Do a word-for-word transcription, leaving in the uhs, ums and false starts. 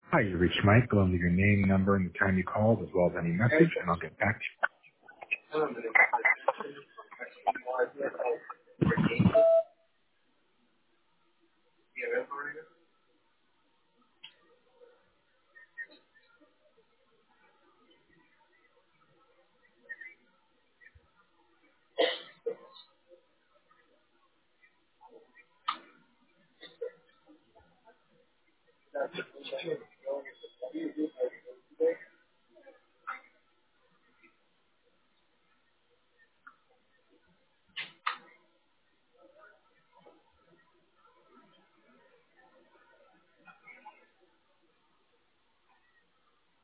Hi, you reached Mike. Go and leave your name, number, and the time you called, as well as any message, and I'll get back to